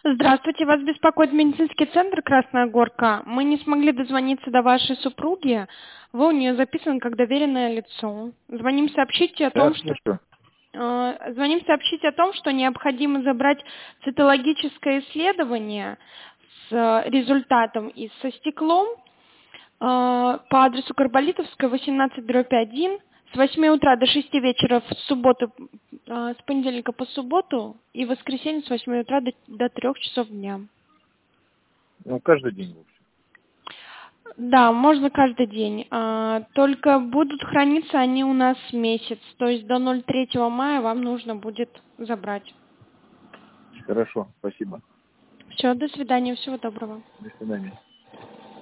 Здравствуйте, вас беспокоит медицинский центр «Красная Горка». Мы не смогли дозвониться до вашей супруги. Вы у нее записаны как доверенное лицо. Да, слушаю. Звоним сообщить о том, что необходимо забрать цитологическое исследование с результатом и со стеклом по адресу Карболитовская, 18/1 с 8 утра до 6 вечера в субботу, с понедельника по субботу и в воскресенье с 8 утра до 3 часов дня. Ну, каждый день, в общем. Да, можно каждый день. Только будут храниться они у нас месяц, то есть до 3 мая вам нужно будет забрать. Хорошо, спасибо. Все, до свидания, всего доброго. До свидания.